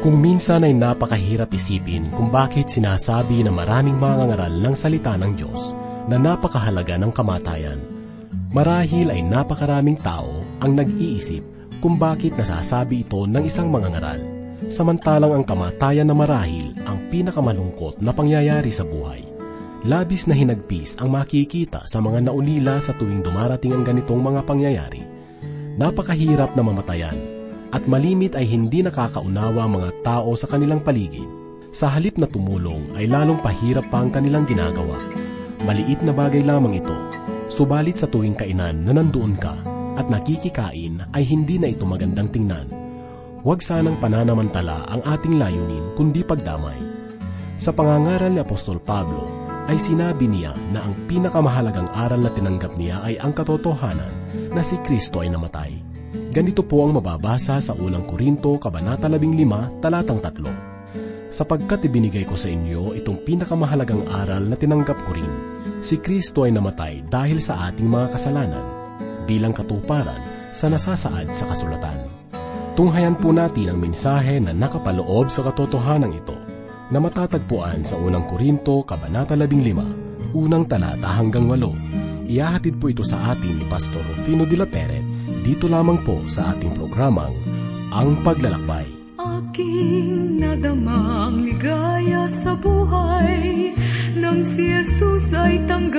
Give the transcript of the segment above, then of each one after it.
Kung minsan ay napakahirap isipin kung bakit sinasabi na maraming mangangaral ng salita ng Diyos na napakahalaga ng kamatayan, marahil ay napakaraming tao ang nag-iisip kung bakit nasasabi ito ng isang mangangaral, samantalang ang kamatayan na marahil ang pinakamalungkot na pangyayari sa buhay. Labis na hinagpis ang makikita sa mga naulila sa tuwing dumarating ang ganitong mga pangyayari. Napakahirap na mamatayan, at malimit ay hindi nakakaunawa mga tao sa kanilang paligid. Sa halip na tumulong ay lalong pahirap pa ang kanilang ginagawa. Maliit na bagay lamang ito, subalit sa tuwing kainan na nandoon ka at nakikikain ay hindi na ito magandang tingnan. Huwag sanang pananamantala ang ating layunin kundi pagdamay. Sa pangangaral ni Apostol Pablo ay sinabi niya na ang pinakamahalagang aral na tinanggap niya ay ang katotohanan na si Kristo ay namatay. Ganito po ang mababasa sa unang Korinto, Kabanata 15, talatang 3. Sapagkat ibinigay ko sa inyo itong pinakamahalagang aral na tinanggap ko rin, si Kristo ay namatay dahil sa ating mga kasalanan, bilang katuparan sa nasasaad sa kasulatan. Tunghayan po natin ang mensahe na nakapaloob sa katotohanan ito, na matatagpuan sa unang Korinto, Kabanata 15, unang talata hanggang 8. Ihahatid po ito sa atin ni Pastor Rufino de la Peret, dito lamang po sa ating programang Ang Paglalakbay. Aking nadamang ligaya sa buhay, nang si Jesus ay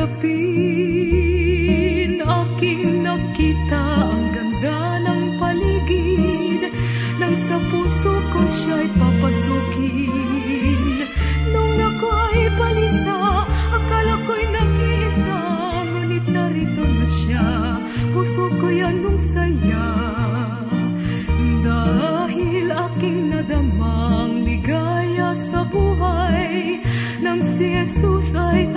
tanggapin. Aking nakita ang ganda ng paligid, nang sa puso ko siya'y papasukin. Nung ako'y balisa, akala ko'y nag-iisa, ngunit narito na siya, puso ko'y anong saya. Dahil aking nadamang ligaya sa buhay, nang si Jesus ay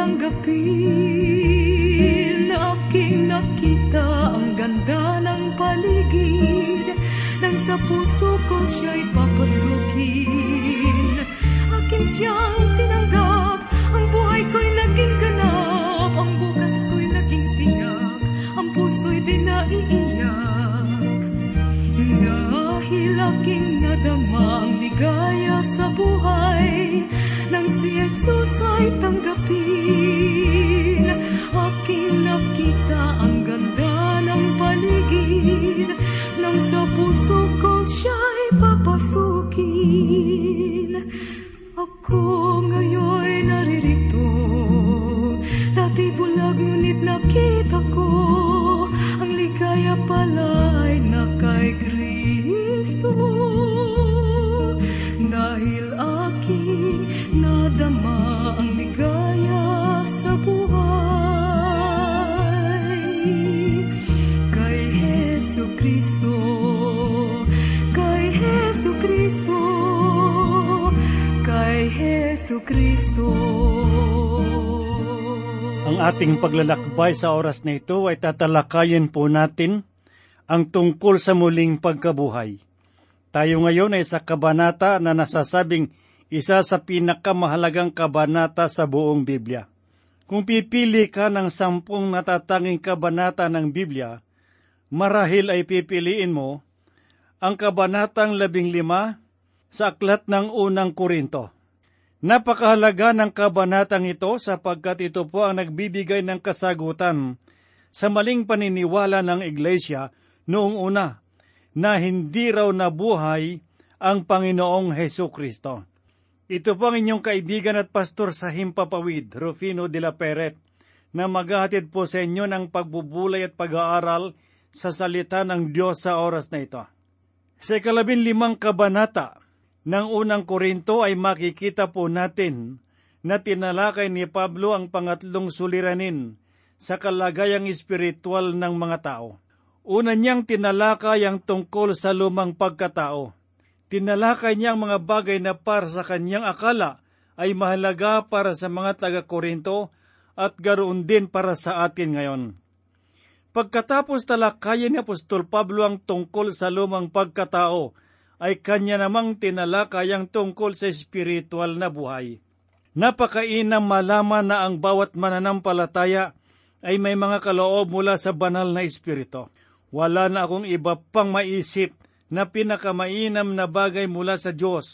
tanggapin. Aking nakita ang ganda ng paligid, nang sa puso ko siya'y papasukin. Aking siyang tinanggap, ang buhay ko'y naging ganap, ang bukas ko'y naging tiyak, ang puso'y di naiiyak. Dahil aking nadamang ligaya sa buhay, nang si Jesus ay tanggapin. Aking nakita ang ganda ng paligid, nang sa puso ko siya'y papasukin. Ako ngayon'y naririto, dati bulag ngunit nakita ko, ang ligaya pala'y na kay Kristo. Dahil aking nadama ang ligaya sa buhay, kay Hesu Kristo, kay Hesu Kristo, kay Hesu Kristo. Ang ating paglalakbay sa oras na ito ay tatalakayin po natin ang tungkol sa muling pagkabuhay. Tayo ngayon ay sa kabanata na nasasabing isa sa pinakamahalagang kabanata sa buong Biblia. Kung pipili ka ng 10 natatanging kabanata ng Biblia, marahil ay pipiliin mo ang kabanatang 15 sa aklat ng unang Korinto. Napakahalaga ng kabanatang ito sapagkat ito po ang nagbibigay ng kasagutan sa maling paniniwala ng iglesia noong una, na hindi raw nabuhay ang Panginoong Hesukristo. Ito po ang inyong kaibigan at pastor sa Himpapawid, Rufino de la Peret, na maghahatid po sa inyo ng pagbubulay at pag-aaral sa salita ng Diyos sa oras na ito. Sa 15 kabanata ng unang Korinto ay makikita po natin na tinalakay ni Pablo ang pangatlong suliranin sa kalagayang espiritual ng mga tao. Una niyang tinalakay ang tungkol sa lumang pagkatao. Tinalakay niya ang mga bagay na para sa kanyang akala ay mahalaga para sa mga taga-Korinto at garoon din para sa atin ngayon. Pagkatapos talakayin ni Apostol Pablo ang tungkol sa lumang pagkatao, ay kanya namang tinalakay ang tungkol sa espiritual na buhay. Napakainam malaman na ang bawat mananampalataya ay may mga kaloob mula sa banal na espiritu. Wala na akong iba pang maisip na pinakamainam na bagay mula sa Diyos,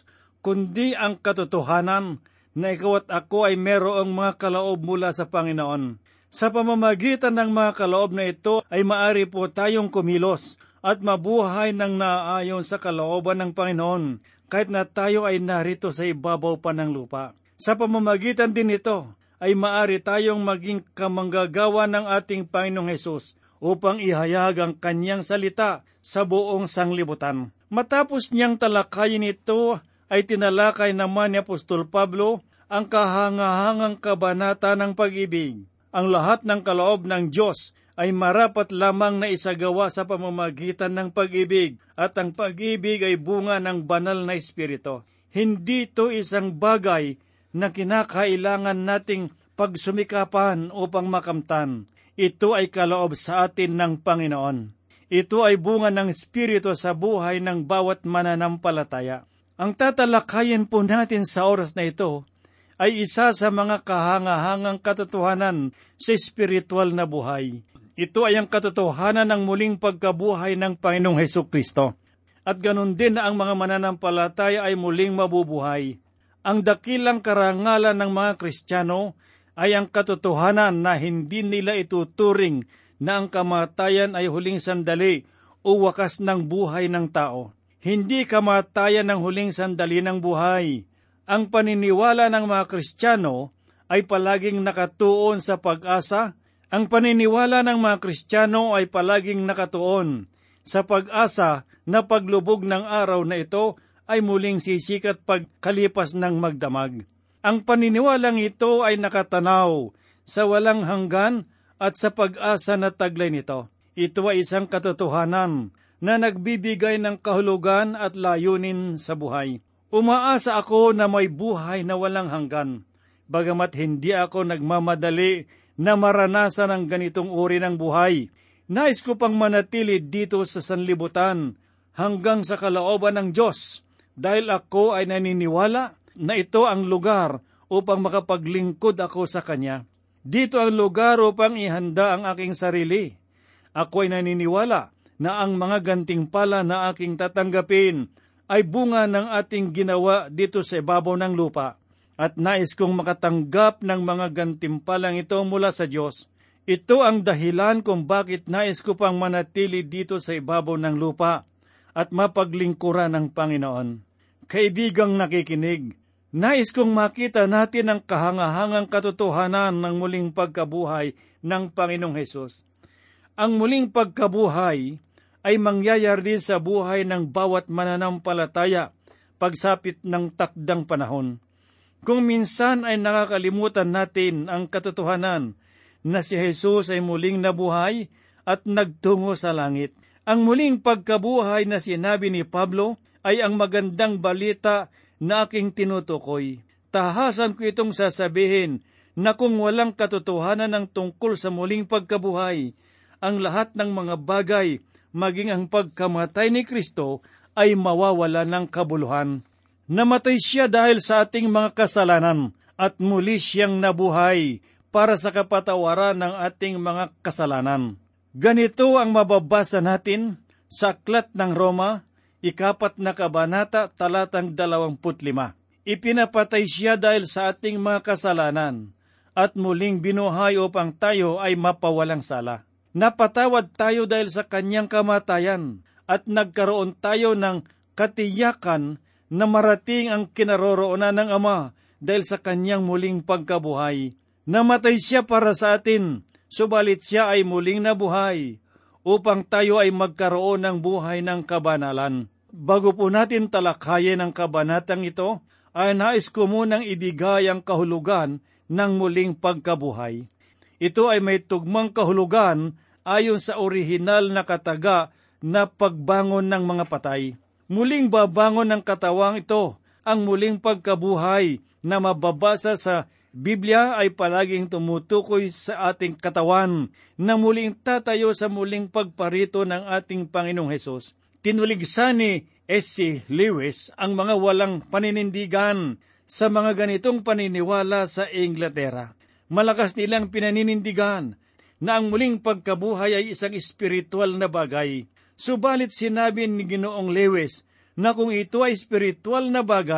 kundi ang katotohanan na ikaw at ako ay merong mga kaloob mula sa Panginoon. Sa pamamagitan ng mga kaloob na ito ay maari po tayong kumilos at mabuhay ng naaayon sa kalooban ng Panginoon, kahit na tayo ay narito sa ibabaw pa ng lupa. Sa pamamagitan din ito ay maari tayong maging kamanggagawa ng ating Panginoong Hesus upang ihayag ang kanyang salita sa buong sanglibutan. Matapos niyang talakayin ito, ay tinalakay naman ni Apostol Pablo ang kahangahangang kabanata ng pag-ibig. Ang lahat ng kaloob ng Diyos ay marapat lamang na isagawa sa pamamagitan ng pag-ibig, at ang pag-ibig ay bunga ng banal na Espiritu. Hindi ito isang bagay na kinakailangan nating pagsumikapan upang makamtan. Ito ay kaloob sa atin ng Panginoon. Ito ay bunga ng Espiritu sa buhay ng bawat mananampalataya. Ang tatalakayin po natin sa oras na ito ay isa sa mga kahangahangang katotohanan sa espiritual na buhay. Ito ay ang katotohanan ng muling pagkabuhay ng Panginoong Hesukristo. At ganun din na ang mga mananampalataya ay muling mabubuhay. Ang dakilang karangalan ng mga Kristiyano ay ang katotohanan na hindi nila ituturing na ang kamatayan ay huling sandali o wakas ng buhay ng tao. Hindi kamatayan ang huling sandali ng buhay. Ang paniniwala ng mga Kristiyano ay palaging nakatuon sa pag-asa. Ang paniniwala ng mga Kristiyano ay palaging nakatuon sa pag-asa na paglubog ng araw na ito ay muling sisikat pagkalipas ng magdamag. Ang paniniwalang ito ay nakatanaw sa walang hanggan at sa pag-asa na taglay nito. Ito ay isang katotohanan na nagbibigay ng kahulugan at layunin sa buhay. Umaasa ako na may buhay na walang hanggan, bagamat hindi ako nagmamadali na maranasan ang ganitong uri ng buhay. Nais ko pang manatili dito sa sanlibutan hanggang sa kalooban ng Diyos, dahil ako ay naniniwala na ito ang lugar upang makapaglingkod ako sa Kanya. Dito ang lugar upang ihanda ang aking sarili. Ako ay naniniwala na ang mga gantimpala na aking tatanggapin ay bunga ng ating ginawa dito sa ibabaw ng lupa, at nais kong makatanggap ng mga gantimpalang ito mula sa Diyos. Ito ang dahilan kung bakit nais ko pang manatili dito sa ibabaw ng lupa at mapaglingkuran ng Panginoon. Kaibigang nakikinig, nais kong makita natin ang kahangahangang katotohanan ng muling pagkabuhay ng Panginoong Hesus. Ang muling pagkabuhay ay mangyayari sa buhay ng bawat mananampalataya pagsapit ng takdang panahon. Kung minsan ay nakakalimutan natin ang katotohanan na si Jesus ay muling nabuhay at nagtungo sa langit. Ang muling pagkabuhay na sinabi ni Pablo ay ang magandang balita na aking tinutukoy. Tahasan ko itong sasabihin na kung walang katotohanan ng tungkol sa muling pagkabuhay, ang lahat ng mga bagay, maging ang pagkamatay ni Kristo, ay mawawala ng kabuluhan. Namatay siya dahil sa ating mga kasalanan at muli siyang nabuhay para sa kapatawaran ng ating mga kasalanan. Ganito ang mababasa natin sa Aklat ng Roma, 4 na kabanata, talatang 25. Ipinapatay siya dahil sa ating mga kasalanan at muling binuhay upang tayo ay mapawalang sala. Napatawad tayo dahil sa kanyang kamatayan at nagkaroon tayo ng katiyakan na marating ang kinaroroonan ng Ama dahil sa kanyang muling pagkabuhay. Namatay siya para sa atin, subalit siya ay muling nabuhay upang tayo ay magkaroon ng buhay ng kabanalan. Bago po natin talakayin ang kabanatang ito, ay nais ko munang ibigay ang kahulugan ng muling pagkabuhay. Ito ay may tugmang kahulugan ayon sa orihinal na kataga na pagbangon ng mga patay. Muling babangon ng katawang ito. Ang muling pagkabuhay na mababasa sa Biblia ay palaging tumutukoy sa ating katawan na muling tatayo sa muling pagparito ng ating Panginoong Hesus. Tinuligsan ni S.C. Lewis ang mga walang paninindigan sa mga ganitong paniniwala sa Inglaterra. Malakas nilang pinaninindigan na ang muling pagkabuhay ay isang espiritual na bagay. Subalit sinabi ni Ginoong Lewis na kung ito ay espiritual na bagay,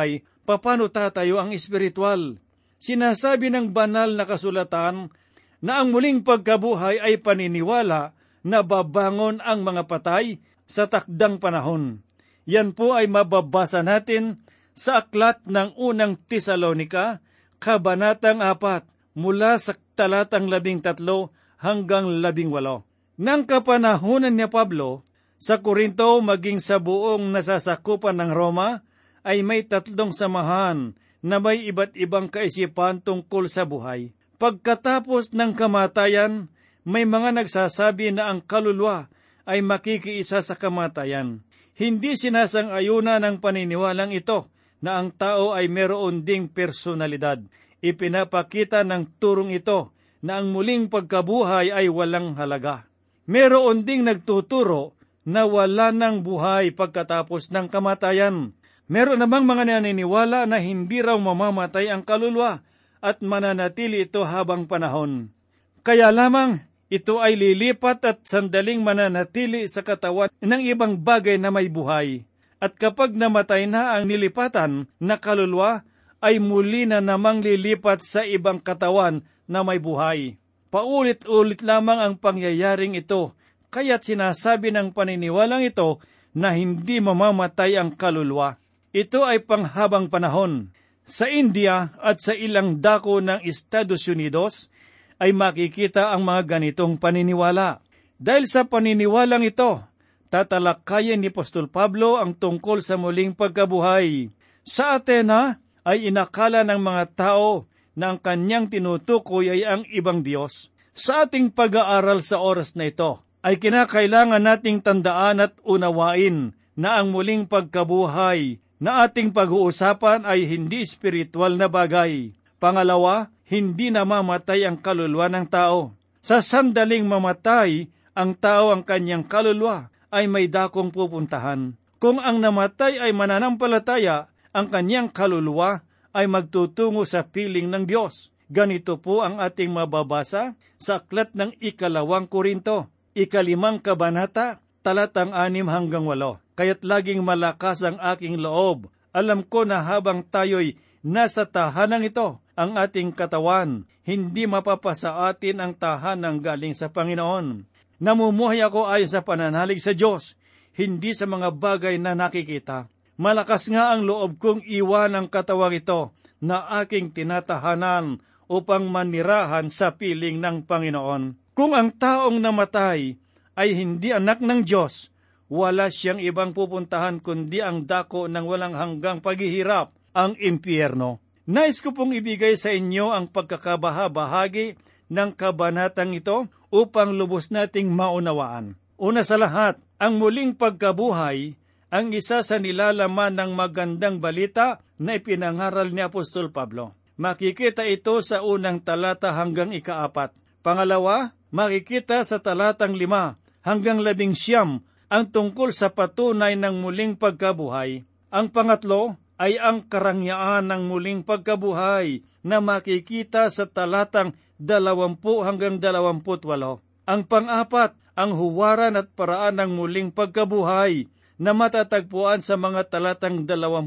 Paano tatayo ang espiritual? Sinasabi ng banal na kasulatan na ang muling pagkabuhay ay paniniwala na babangon ang mga patay sa takdang panahon. Yan po ay mababasa natin sa aklat ng unang Tesalonika, Kabanatang 4, mula sa talatang 13 hanggang 18. Nang kapanahunan ni Pablo, sa Korinto maging sa buong nasasakupan ng Roma, ay may 3 samahan na may iba't ibang kaisipan tungkol sa buhay. Pagkatapos ng kamatayan, may mga nagsasabi na ang kaluluwa ay makikiisa sa kamatayan. Hindi sinasang-ayuna ng paniniwalang ito na ang tao ay meron ding personalidad. Ipinapakita ng turong ito na ang muling pagkabuhay ay walang halaga. Meron ding nagtuturo na wala ng buhay pagkatapos ng kamatayan. Meron namang mga naniniwala na hindi raw mamamatay ang kaluluwa at mananatili ito habang panahon. Kaya lamang ito ay lilipat at sandaling mananatili sa katawan ng ibang bagay na may buhay. At kapag namatay na ang nilipatan na kaluluwa, ay muli na namang lilipat sa ibang katawan na may buhay. Paulit-ulit lamang ang pangyayaring ito, kaya't sinasabi ng paniniwalang ito na hindi mamamatay ang kaluluwa. Ito ay panghabang panahon. Sa India at sa ilang dako ng Estados Unidos ay makikita ang mga ganitong paniniwala. Dahil sa paniniwalang ito, tatalakayin ni Apostol Pablo ang tungkol sa muling pagkabuhay. Sa Athena ay inakala ng mga tao na ang kanyang tinutukoy ay ang ibang Diyos. Sa ating pag-aaral sa oras na ito, ay kinakailangan nating tandaan at unawain na ang muling pagkabuhay na ating pag-uusapan ay hindi espiritual na bagay. Pangalawa, hindi namamatay ang kaluluwa ng tao. Sa sandaling mamatay ang tao, ang kanyang kaluluwa ay may dakong pupuntahan. Kung ang namatay ay mananampalataya, ang kanyang kaluluwa ay magtutungo sa piling ng Diyos. Ganito po ang ating mababasa sa aklat ng 2 Korinto, 5 kabanata, talatang 6 hanggang 8. Kaya't laging malakas ang aking loob. Alam ko na habang tayo'y nasa tahanang ito, ang ating katawan, hindi mapapasa atin ang tahanang galing sa Panginoon. Namumuhay ako ayon sa pananalig sa Diyos, hindi sa mga bagay na nakikita. Malakas nga ang loob kong iwan ang katawang ito na aking tinatahanan upang manirahan sa piling ng Panginoon. Kung ang taong namatay ay hindi anak ng Diyos, wala siyang ibang pupuntahan kundi ang dako ng walang hanggang paghihirap, ang impyerno. Nais ko pong ibigay sa inyo ang pagkakabaha-bahagi ng kabanatang ito upang lubos nating maunawaan. Una sa lahat, ang muling pagkabuhay ang isa sa nilalaman ng magandang balita na ipinangaral ni Apostol Pablo. Makikita ito sa unang talata hanggang 4. Pangalawa, makikita sa talatang 5 hanggang 11 ang tungkol sa patunay ng muling pagkabuhay. Ang pangatlo ay ang karangyaan ng muling pagkabuhay na makikita sa talatang 20 hanggang 28. Ang pang-apat, ang huwaran at paraan ng muling pagkabuhay na matatagpuan sa mga talatang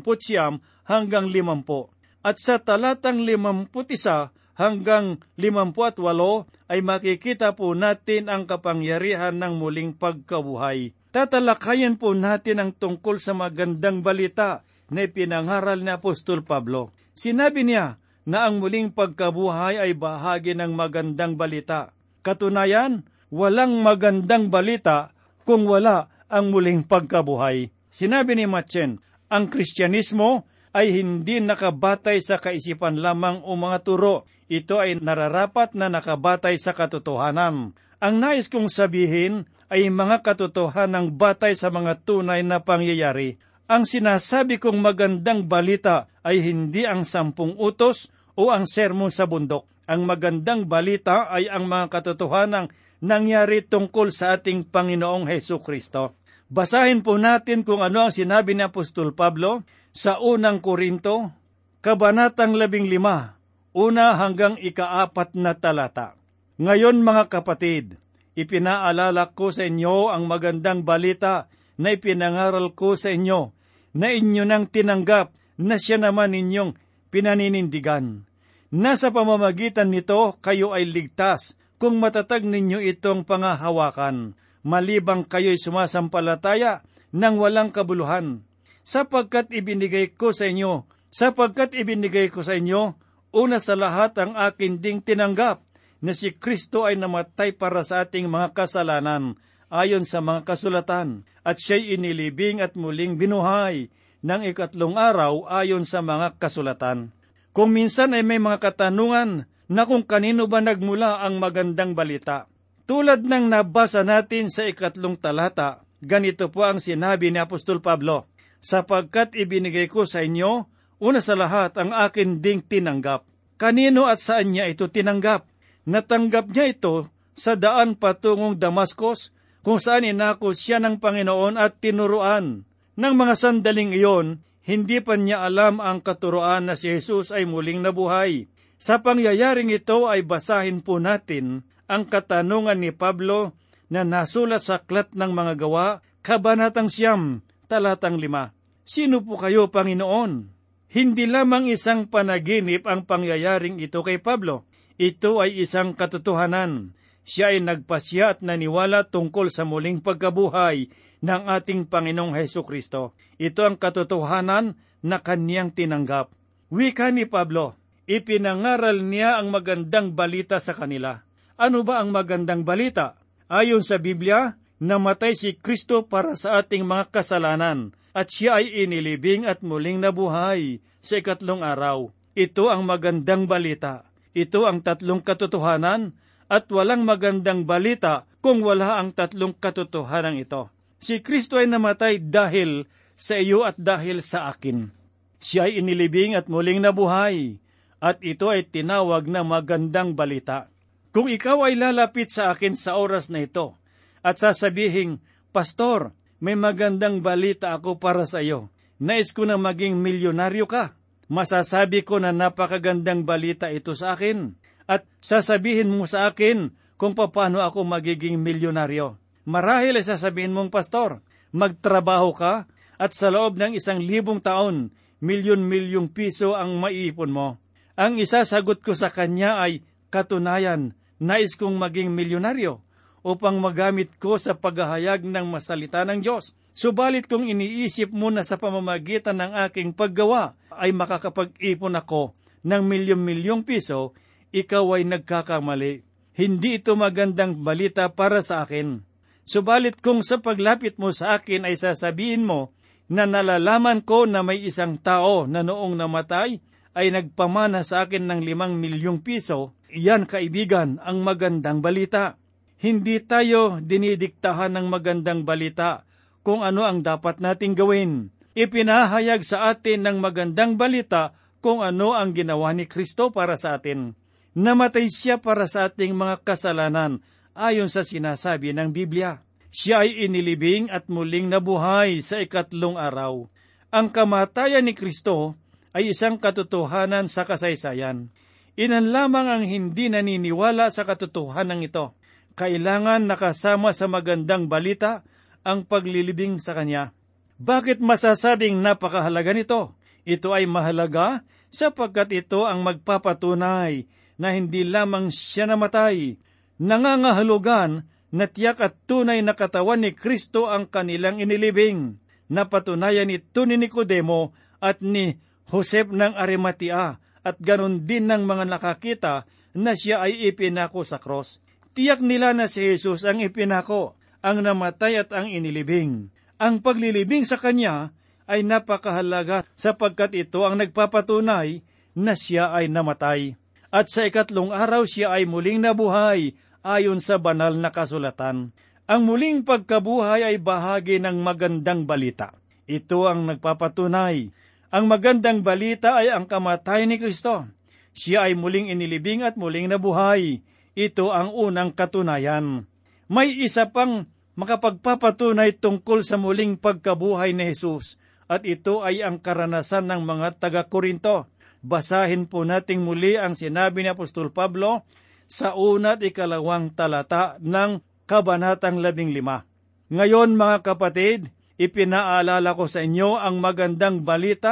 29 hanggang 50. At sa talatang 51 hanggang 58 ay makikita po natin ang kapangyarihan ng muling pagkabuhay. Tatalakayin po natin ang tungkol sa magandang balita na ipinangaral ni Apostol Pablo. Sinabi niya na ang muling pagkabuhay ay bahagi ng magandang balita. Katunayan, walang magandang balita kung wala ang muling pagkabuhay. Sinabi ni Machen, ang Kristyanismo ay hindi nakabatay sa kaisipan lamang o mga turo. Ito ay nararapat na nakabatay sa katotohanan. Ang nais kong sabihin ay mga katotohanang batay sa mga tunay na pangyayari. Ang sinasabi kong magandang balita ay hindi ang 10 utos o ang sermon sa bundok. Ang magandang balita ay ang mga katotohanang nangyari tungkol sa ating Panginoong Hesukristo. Basahin po natin kung ano ang sinabi ni Apostol Pablo sa unang Korinto, kabanatang 15, 1 hanggang 4 na talata. Ngayon mga kapatid, ipinaalala ko sa inyo ang magandang balita na ipinangaral ko sa inyo, na inyo nang tinanggap, na siya naman ninyong pinaninindigan. Nasa pamamagitan nito kayo ay ligtas kung matatag ninyo itong pangahawakan, malibang kayo'y sumasampalataya ng walang kabuluhan. Sapagkat ibinigay ko sa inyo, una sa lahat ang akin ding tinanggap, na si Kristo ay namatay para sa ating mga kasalanan, ayon sa mga kasulatan, at siya'y inilibing at muling binuhay ng ikatlong araw ayon sa mga kasulatan. Kung minsan ay may mga katanungan na kung kanino ba nagmula ang magandang balita. Tulad ng nabasa natin sa 2 talata, ganito po ang sinabi ni Apostol Pablo, sapagkat ibinigay ko sa inyo, una sa lahat ang akin ding tinanggap. Kanino at saan niya ito tinanggap? Natanggap niya ito sa daan patungong Damascus, kung saan inako siya ng Panginoon at tinuruan. Nang mga sandaling iyon, hindi pa niya alam ang katuroan na si Jesus ay muling nabuhay. Sa pangyayaring ito ay basahin po natin ang katanungan ni Pablo na nasulat sa Aklat ng Mga Gawa, Kabanatang 9, talatang 5. Sino po kayo, Panginoon? Hindi lamang isang panaginip ang pangyayaring ito kay Pablo. Ito ay isang katotohanan. Siya ay nagpasya at naniwala tungkol sa muling pagkabuhay ng ating Panginoong Hesukristo. Ito ang katotohanan na kaniyang tinanggap. Wika ni Pablo, ipinangaral niya ang magandang balita sa kanila. Ano ba ang magandang balita? Ayon sa Biblia, namatay si Kristo para sa ating mga kasalanan at siya ay inilibing at muling nabuhay sa ikatlong araw. Ito ang magandang balita. Ito ang tatlong katotohanan at walang magandang balita kung wala ang tatlong katotohanan ito. Si Kristo ay namatay dahil sa iyo at dahil sa akin. Siya ay inilibing at muling nabuhay at ito ay tinawag na magandang balita. Kung ikaw ay lalapit sa akin sa oras na ito at sasabihin, Pastor, may magandang balita ako para sa iyo. Nais ko na maging milyonaryo ka. Masasabi ko na napakagandang balita ito sa akin. At sasabihin mo sa akin kung paano ako magiging milyonaryo. Marahil ay sasabihin mong, Pastor, magtrabaho ka at sa loob ng 1,000 taon, milyon-milyong piso ang maiipon mo. Ang isasagot ko sa kanya ay, katunayan, nais kong maging milyonaryo upang magamit ko sa paghahayag ng masalita ng Diyos. Subalit kung iniisip mo na sa pamamagitan ng aking paggawa ay makakapag-ipon ako ng milyon-milyong piso, ikaw ay nagkakamali. Hindi ito magandang balita para sa akin. Subalit kung sa paglapit mo sa akin ay sasabihin mo na nalalaman ko na may isang tao na noong namatay ay nagpamana sa akin ng 5 milyong piso, iyan kaibigan ang magandang balita. Hindi tayo dinidiktahan ng magandang balita kung ano ang dapat nating gawin. Ipinahayag sa atin ng magandang balita kung ano ang ginawa ni Kristo para sa atin. Namatay siya para sa ating mga kasalanan ayon sa sinasabi ng Biblia. Siya ay inilibing at muling nabuhay sa ikatlong araw. Ang kamatayan ni Kristo ay isang katotohanan sa kasaysayan. Ilan lamang ang hindi naniniwala sa katotohanan ito. Kailangan nakasama sa magandang balita ang paglilibing sa Kanya. Bakit masasabing napakahalaga nito? Ito ay mahalaga sapagkat ito ang magpapatunay na hindi lamang siya namatay. Nangangahulugan na tiyak at tunay na katawan ni Kristo ang kanilang inilibing. Napatunayan ito ni Nicodemo at ni Josep ng Arimatea at ganon din ng mga nakakita na siya ay ipinako sa cross. Tiyak nila na si Jesus ang ipinako, ang namatay at ang inilibing. Ang paglilibing sa Kanya ay napakahalaga sapagkat ito ang nagpapatunay na siya ay namatay. At sa ikatlong araw siya ay muling nabuhay ayon sa banal na kasulatan. Ang muling pagkabuhay ay bahagi ng magandang balita. Ito ang nagpapatunay. Ang magandang balita ay ang kamatayan ni Kristo. Siya ay muling inilibing at muling nabuhay. Ito ang unang katunayan. May isa pang makapagpapatunay tungkol sa muling pagkabuhay ni Jesus, at ito ay ang karanasan ng mga taga-Korinto. Basahin po nating muli ang sinabi ni Apostol Pablo sa 1 at 2 talata ng Kabanatang 15. Ngayon mga kapatid, ipinaalala ko sa inyo ang magandang balita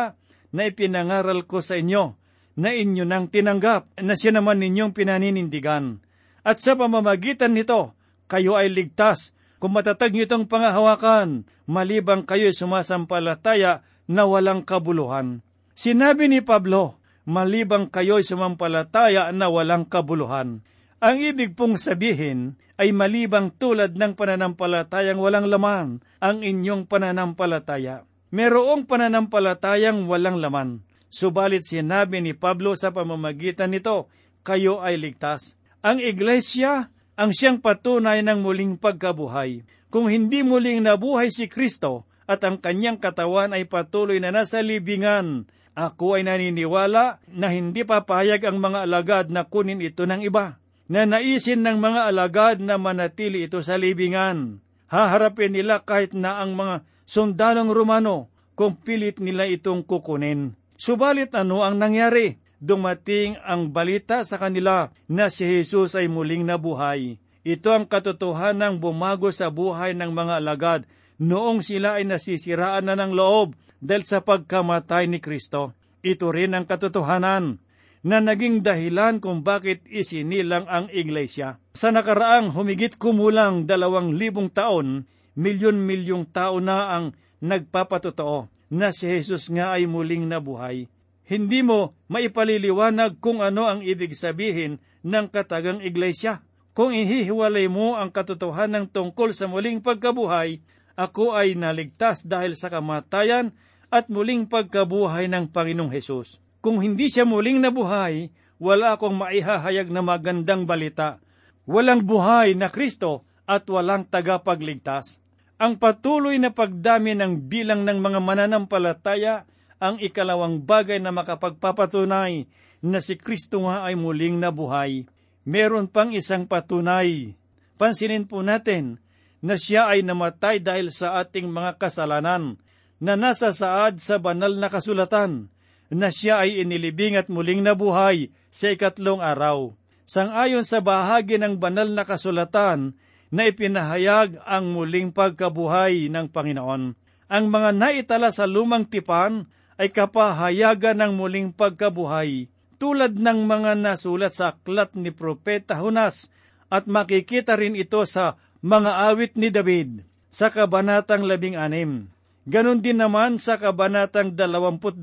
na ipinangaral ko sa inyo, na inyo nang tinanggap, na siya naman ninyong pinaninindigan. At sa pamamagitan nito, kayo ay ligtas, kung matatag niyo itong pangahawakan, malibang kayo'y sumasampalataya na walang kabuluhan. Sinabi ni Pablo, malibang kayo'y sumampalataya na walang kabuluhan. Ang ibig pong sabihin ay malibang tulad ng pananampalatayang walang laman ang inyong pananampalataya. Merong pananampalatayang walang laman. Subalit sinabi ni Pablo sa pamamagitan nito, kayo ay ligtas. Ang iglesia ang siyang patunay ng muling pagkabuhay. Kung hindi muling nabuhay si Kristo at ang kanyang katawan ay patuloy na nasa libingan, ako ay naniniwala na hindi papayag ang mga alagad na kunin ito ng iba, na naisin ng mga alagad na manatili ito sa libingan. Haharapin nila kahit na ang mga sundalong Romano kung pilit nila itong kukunin. Subalit ano ang nangyari? Dumating ang balita sa kanila na si Jesus ay muling nabuhay. Ito ang katotohanang bumago sa buhay ng mga alagad noong sila ay nasisiraan na ng loob dahil sa pagkamatay ni Kristo. Ito rin ang katotohanan na naging dahilan kung bakit isinilang ang iglesia. Sa nakaraang humigit kumulang 2,000 taon, milyon-milyong tao na ang nagpapatotoo na si Jesus nga ay muling nabuhay. Hindi mo maipaliliwanag kung ano ang ibig sabihin ng katagang iglesia. Kung ihihiwalay mo ang katotohanan tungkol sa muling pagkabuhay, ako ay naligtas dahil sa kamatayan at muling pagkabuhay ng Panginoong Hesus. Kung hindi siya muling nabuhay, wala akong maihahayag na magandang balita. Walang buhay na Kristo at walang tagapagligtas. Ang patuloy na pagdami ng bilang ng mga mananampalataya ang ikalawang bagay na makapagpapatunay na si Kristo nga ay muling nabuhay. Meron pang isang patunay. Pansinin po natin na siya ay namatay dahil sa ating mga kasalanan, na nasa saad sa banal na kasulatan, na siya ay inilibing at muling nabuhay sa 3 araw. Sangayon sa bahagi ng banal na kasulatan, na ipinahayag ang muling pagkabuhay ng Panginoon. Ang mga naitala sa lumang tipan ay kapahayagan ng muling pagkabuhay, tulad ng mga nasulat sa aklat ni Propeta Jonas, at makikita rin ito sa mga awit ni David sa kabanatang 16. Ganon din naman sa kabanatang 22,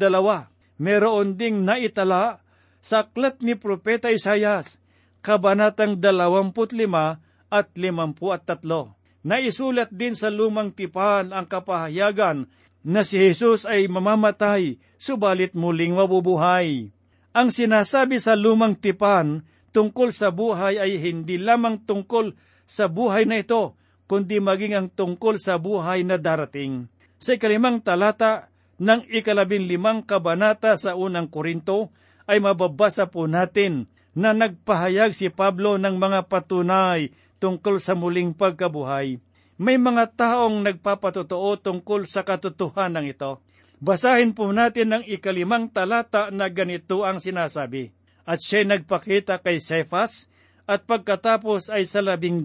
meron ding naitala sa aklat ni Propeta Isaias, kabanatang 25 at 53. Naisulat din sa lumang tipan ang kapahayagan na si Jesus ay mamamatay, subalit muling mabubuhay. Ang sinasabi sa lumang tipan tungkol sa buhay ay hindi lamang tungkol sa buhay na ito, kundi maging ang tungkol sa buhay na darating. Sa 5 talata ng 15 kabanata sa unang Korinto ay mababasa po natin na nagpahayag si Pablo ng mga patunay tungkol sa muling pagkabuhay. May mga taong nagpapatotoo tungkol sa katotohanan ito. Basahin po natin ang 5 talata na ganito ang sinasabi. At siya'y nagpakita kay Cephas, at pagkatapos ay sa 12.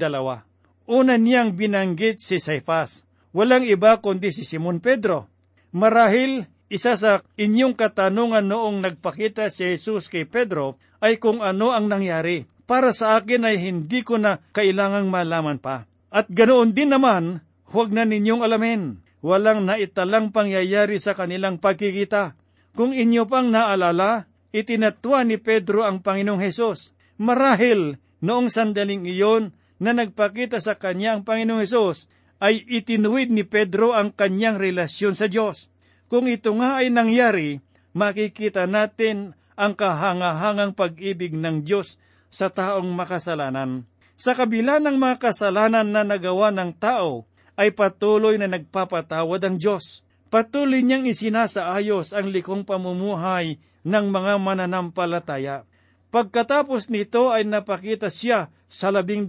Una niyang binanggit si Cephas. Walang iba kundi si Simon Pedro. Marahil, isa sa inyong katanungan noong nagpakita si Jesus kay Pedro ay kung ano ang nangyari. Para sa akin ay hindi ko na kailangang malaman pa. At ganoon din naman, huwag na ninyong alamin. Walang naitalang pangyayari sa kanilang pagkikita. Kung inyo pang naalala, itinatwa ni Pedro ang Panginoong Hesus. Marahil, noong sandaling iyon na nagpakita sa kanya ang Panginoong Hesus, ay itinuwid ni Pedro ang kanyang relasyon sa Diyos. Kung ito nga ay nangyari, makikita natin ang kahangahangang pag-ibig ng Diyos sa taong makasalanan. Sa kabila ng mga kasalanan na nagawa ng tao, ay patuloy na nagpapatawad ang Diyos. Patuloy niyang isinasaayos ang likong pamumuhay ng mga mananampalataya. Pagkatapos nito ay napakita siya sa 12.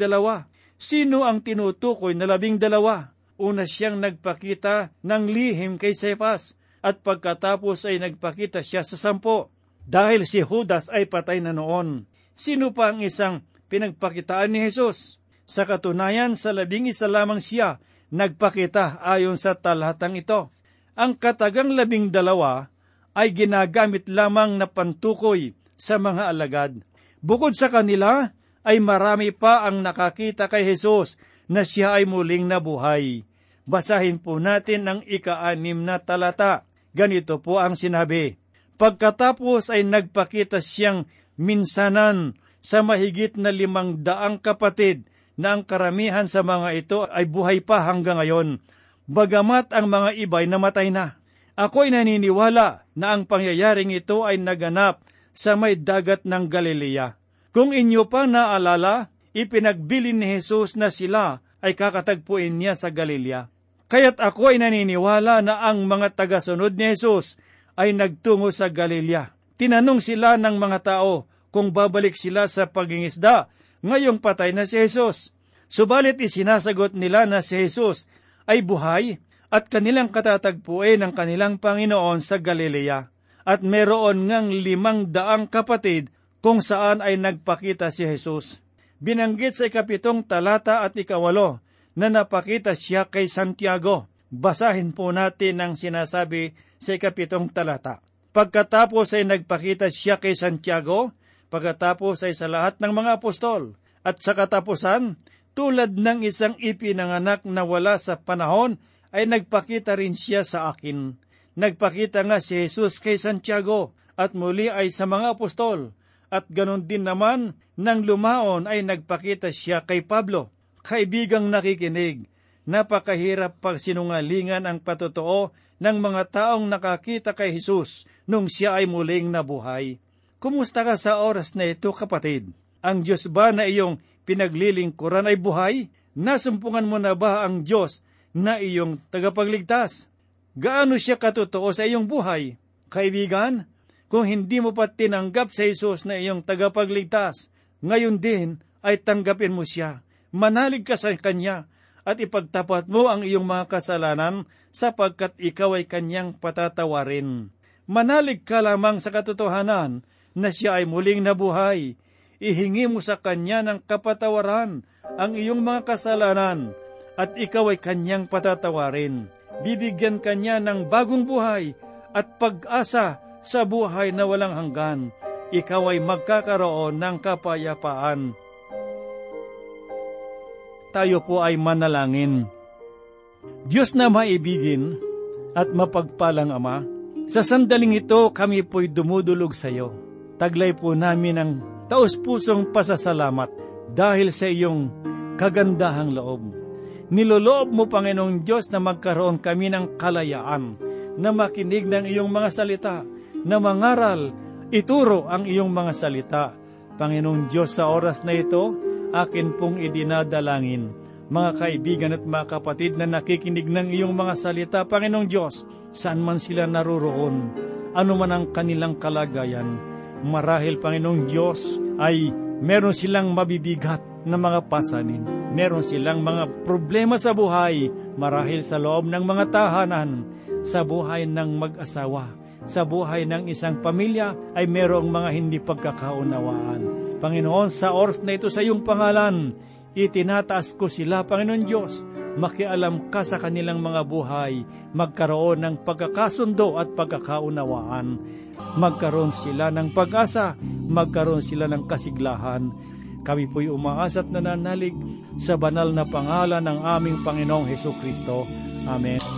Sino ang tinutukoy na 12? Una siyang nagpakita ng lihim kay Cephas, at pagkatapos ay nagpakita siya sa 10. Dahil si Judas ay patay na noon. Sino pa ang isang pinagpakitaan ni Jesus? Sa katunayan, sa 11 lamang siya nagpakita ayon sa talatang ito. Ang katagang 12 ay ginagamit lamang na pantukoy sa mga alagad. Bukod sa kanila, ay marami pa ang nakakita kay Jesus na siya ay muling nabuhay. Basahin po natin ang 6 na talata. Ganito po ang sinabi, pagkatapos ay nagpakita siyang minsanan sa mahigit na 500 kapatid na ang karamihan sa mga ito ay buhay pa hanggang ngayon, bagamat ang mga iba'y namatay na. Ako'y naniniwala na ang pangyayaring ito ay naganap sa may dagat ng Galilea. Kung inyo pa naalala, ipinagbili ni Jesus na sila ay kakatagpuin niya sa Galilea. Kaya't ako ay naniniwala na ang mga tagasunod ni Jesus ay nagtungo sa Galilea. Tinanong sila ng mga tao kung babalik sila sa pagingisda ngayong patay na si Jesus. Subalit isinasagot nila na si Jesus ay buhay at kanilang katatagpuin ang kanilang Panginoon sa Galilea. At meron ngang 500 kapatid kung saan ay nagpakita si Jesus. Binanggit sa 7 talata at 8 na napakita siya kay Santiago. Basahin po natin ang sinasabi sa 7 talata. Pagkatapos ay nagpakita siya kay Santiago, pagkatapos ay sa lahat ng mga apostol, at sa katapusan, tulad ng isang ipinanganak na wala sa panahon, ay nagpakita rin siya sa akin. Nagpakita nga si Jesus kay Santiago, at muli ay sa mga apostol, at ganon din naman, nang lumaon ay nagpakita siya kay Pablo. Kaibigang nakikinig, napakahirap pagsinungalingan ang patotoo ng mga taong nakakita kay Jesus nung siya ay muling nabuhay. Kumusta ka sa oras na ito, kapatid? Ang Diyos ba na iyong pinaglilingkuran ay buhay? Nasumpungan mo na ba ang Diyos na iyong tagapagligtas? Gaano siya katotoo sa iyong buhay? Kaibigan, kung hindi mo pa tinanggap sa Jesus na iyong tagapagligtas, ngayon din ay tanggapin mo siya. Manalig ka sa Kanya at ipagtapat mo ang iyong mga kasalanan sapagkat ikaw ay Kanyang patatawarin. Manalig ka lamang sa katotohanan na siya ay muling nabuhay. Ihingi mo sa Kanya ng kapatawaran ang iyong mga kasalanan at ikaw ay Kanyang patatawarin. Bibigyan Kanya ng bagong buhay at pag-asa sa buhay na walang hanggan. Ikaw ay magkakaroon ng kapayapaan. Tayo po ay manalangin. Diyos na maibigin at mapagpalang Ama, sa sandaling ito kami po'y dumudulog sa iyo. Taglay po namin ang taus-pusong pasasalamat dahil sa iyong kagandahang loob. Niloloob mo, Panginoong Diyos, na magkaroon kami ng kalayaan, na makinig ng iyong mga salita, na mangaral, ituro ang iyong mga salita. Panginoong Diyos, sa oras na ito, akin pong idinadalangin, mga kaibigan at mga kapatid na nakikinig ng iyong mga salita, Panginoong Diyos, saan man sila naroroon, ano man ang kanilang kalagayan. Marahil, Panginoong Diyos, ay meron silang mabibigat na mga pasanin. Meron silang mga problema sa buhay, marahil sa loob ng mga tahanan, sa buhay ng mag-asawa, sa buhay ng isang pamilya, ay merong mga hindi pagkakaunawaan. Panginoon, sa oras na ito sa iyong pangalan, itinataas ko sila, Panginoon Diyos, makialam ka sa kanilang mga buhay, magkaroon ng pagkakasundo at pagkakaunawaan, magkaroon sila ng pag-asa, magkaroon sila ng kasiglahan. Kami po'y umaasa at nananalig sa banal na pangalan ng aming Panginoong Hesukristo. Amen.